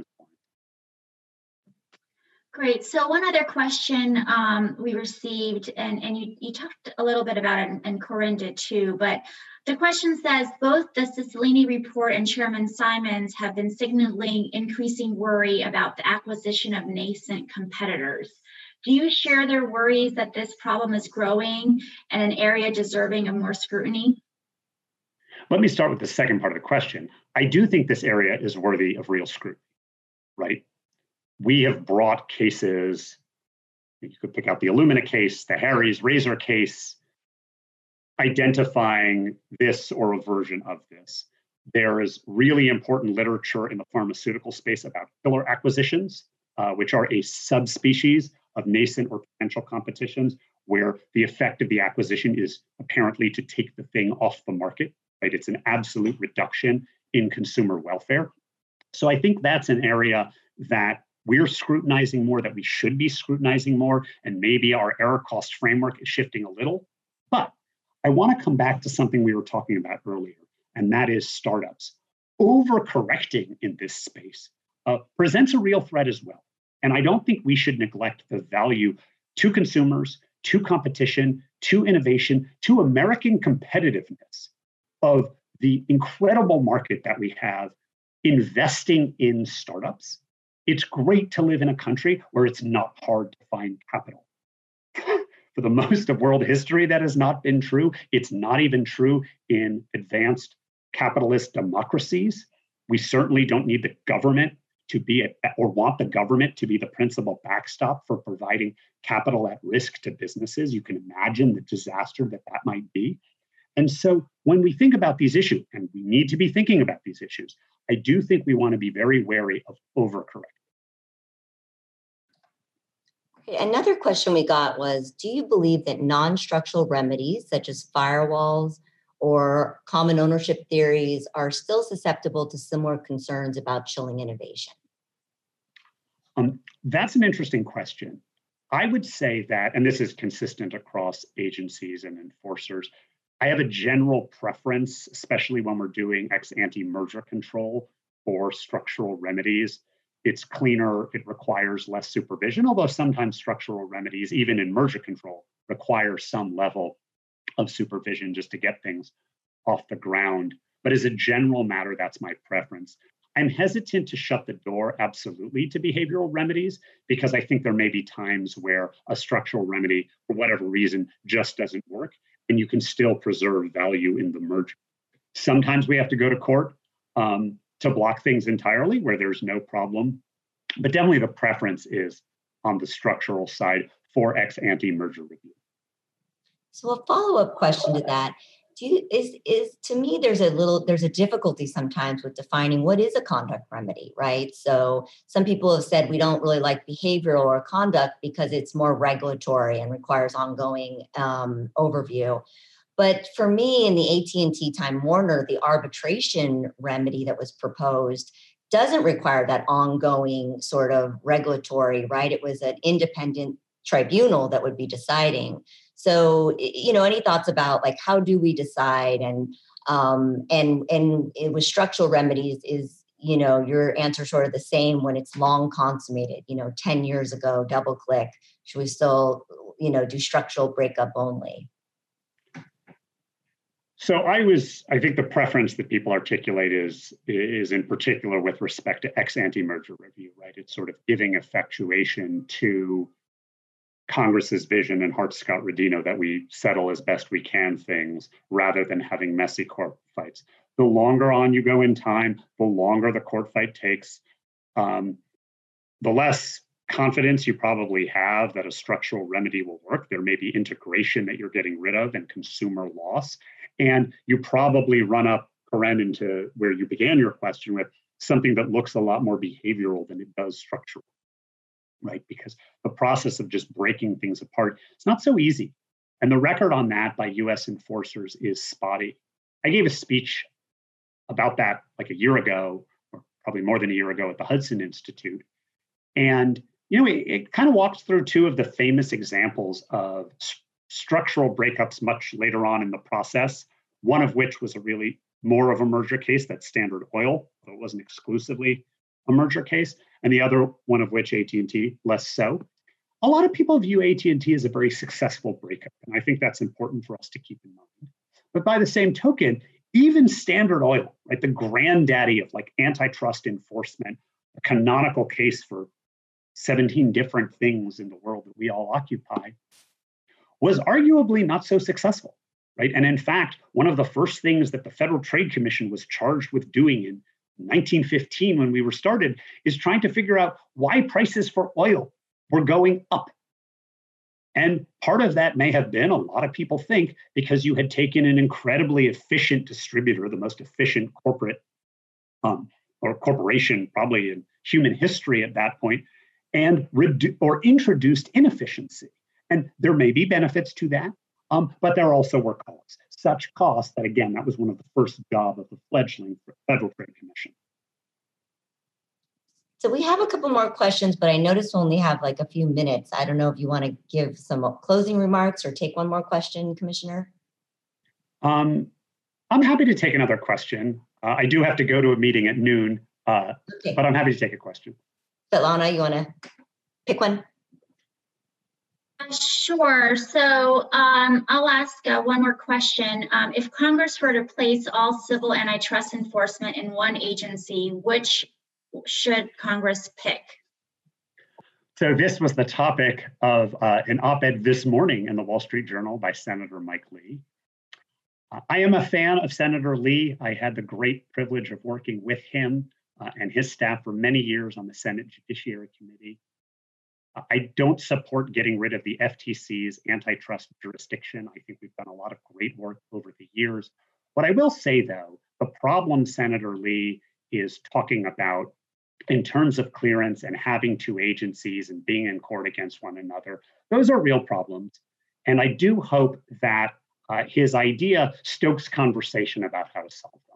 Great. So one other question we received, and you talked a little bit about it, and Corinne did too, but the question says, both the Cicilline report and Chairman Simons have been signaling increasing worry about the acquisition of nascent competitors. Do you share their worries that this problem is growing and an area deserving of more scrutiny? Let me start with the second part of the question. I do think this area is worthy of real scrutiny, right? We have brought cases, you could pick out the Illumina case, the Harry's Razor case, identifying this or a version of this. There is really important literature in the pharmaceutical space about killer acquisitions, which are a subspecies of nascent or potential competitions, where the effect of the acquisition is apparently to take the thing off the market, right? It's an absolute reduction in consumer welfare. So I think that's an area that we're scrutinizing more, that we should be scrutinizing more, and maybe our error cost framework is shifting a little. But I want to come back to something we were talking about earlier, and that is startups. Overcorrecting in this space presents a real threat as well. And I don't think we should neglect the value to consumers, to competition, to innovation, to American competitiveness of the incredible market that we have investing in startups. It's great to live in a country where it's not hard to find capital. For the most of world history, that has not been true. It's not even true in advanced capitalist democracies. We certainly don't need the government to be or want the government to be the principal backstop for providing capital at risk to businesses. You can imagine the disaster that might be. And so when we think about these issues, and we need to be thinking about these issues, I do think we want to be very wary of overcorrecting. Another question we got was, do you believe that non-structural remedies such as firewalls or common ownership theories are still susceptible to similar concerns about chilling innovation? That's an interesting question. I would say that, and this is consistent across agencies and enforcers, I have a general preference, especially when we're doing ex-ante merger control for structural remedies. It's cleaner, it requires less supervision, although sometimes structural remedies, even in merger control, require some level of supervision just to get things off the ground. But as a general matter, that's my preference. I'm hesitant to shut the door absolutely to behavioral remedies, because I think there may be times where a structural remedy, for whatever reason, just doesn't work, and you can still preserve value in the merger. Sometimes we have to go to court to block things entirely where there's no problem, but definitely the preference is on the structural side for ex-ante merger review. So a follow-up question to that, to me, there's a difficulty sometimes with defining what is a conduct remedy, right? So some people have said we don't really like behavioral or conduct because it's more regulatory and requires ongoing overview. But for me, in the AT&T Time Warner, the arbitration remedy that was proposed doesn't require that ongoing sort of regulatory, right? It was an independent tribunal that would be deciding. So, any thoughts about like how do we decide and with structural remedies is, your answer sort of the same when it's long consummated, 10 years ago, double click, should we still, do structural breakup only? So I think the preference that people articulate is in particular with respect to ex ante merger review, right? It's sort of giving effectuation to Congress's vision and Hart-Scott-Rodino that we settle as best we can things rather than having messy court fights. The longer on you go in time, the longer the court fight takes, the less confidence you probably have that a structural remedy will work. There may be integration that you're getting rid of and consumer loss. And you probably run up, Karen, into where you began your question with something that looks a lot more behavioral than it does structural, right? Because the process of just breaking things apart, it's not so easy. And the record on that by US enforcers is spotty. I gave a speech about that like a year ago, or probably more than a year ago at the Hudson Institute. And, it kind of walks through two of the famous examples of structural breakups much later on in the process, one of which was a really more of a merger case, that's Standard Oil, though it wasn't exclusively a merger case, and the other one of which, AT&T, less so. A lot of people view AT&T as a very successful breakup, and I think that's important for us to keep in mind. But by the same token, even Standard Oil, right, the granddaddy of like antitrust enforcement, a canonical case for 17 different things in the world that we all occupy, was arguably not so successful, right? And in fact, one of the first things that the Federal Trade Commission was charged with doing in 1915 when we were started is trying to figure out why prices for oil were going up. And part of that may have been, a lot of people think, because you had taken an incredibly efficient distributor, the most efficient corporate or corporation probably in human history at that point, and introduced inefficiency. And there may be benefits to that, but there also were costs. Such costs that, again, that was one of the first jobs of the fledgling Federal Trade Commission. So we have a couple more questions, but I noticed we only have like a few minutes. I don't know if you want to give some closing remarks or take one more question, Commissioner. I'm happy to take another question. I do have to go to a meeting at noon, okay, but I'm happy to take a question. Svetlana, you want to pick one? Sure. So I'll ask one more question. If Congress were to place all civil antitrust enforcement in one agency, which should Congress pick? So this was the topic of an op-ed this morning in the Wall Street Journal by Senator Mike Lee. I am a fan of Senator Lee. I had the great privilege of working with him and his staff for many years on the Senate Judiciary Committee. I don't support getting rid of the FTC's antitrust jurisdiction. I think we've done a lot of great work over the years. What I will say, though, the problem Senator Lee is talking about in terms of clearance and having two agencies and being in court against one another, those are real problems. And I do hope that his idea stokes conversation about how to solve them.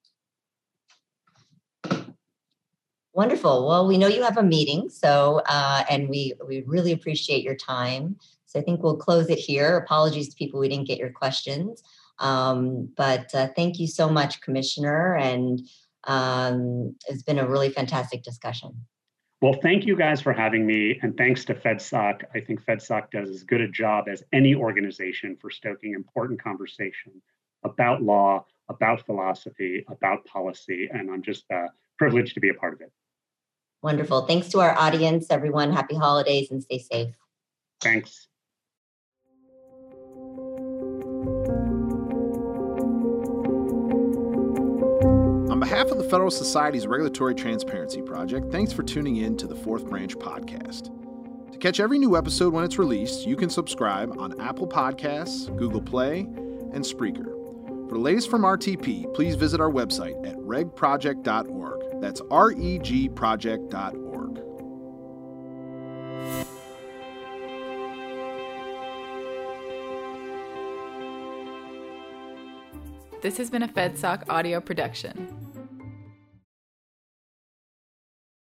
Wonderful. Well, we know you have a meeting, so and we really appreciate your time. So I think we'll close it here. Apologies to people we didn't get your questions, but thank you so much, Commissioner, and it's been a really fantastic discussion. Well, thank you guys for having me, and thanks to FedSoc. I think FedSoc does as good a job as any organization for stoking important conversation about law, about philosophy, about policy, and I'm just privileged to be a part of it. Wonderful. Thanks to our audience, everyone. Happy holidays and stay safe. Thanks. On behalf of the Federal Society's Regulatory Transparency Project, thanks for tuning in to the Fourth Branch podcast. To catch every new episode when it's released, you can subscribe on Apple Podcasts, Google Play, and Spreaker. For the latest from RTP, please visit our website at regproject.org. That's regproject.org. This has been a FedSoc audio production.